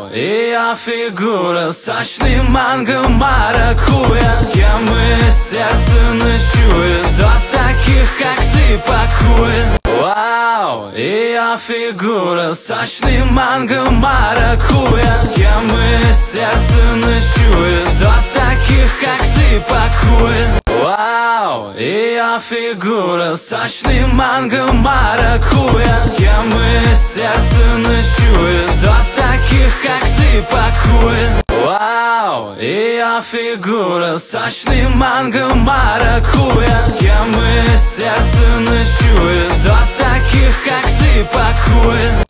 Ее фигура сочный манго маракуйя. Я мы сердце ночует от таких, как ты, покоя. Вау, ее фигура сочный манго маракуйя. Я мы сердце ночует от таких, как ты, покоя. Вау, ее фигура сочный манго маракуйя. Я мы сердце ночует от таких, как ты, покоя. Вау, ее фигура сочный манго маракуйя. Я мы сердце ночует от таких, как ты, покоя.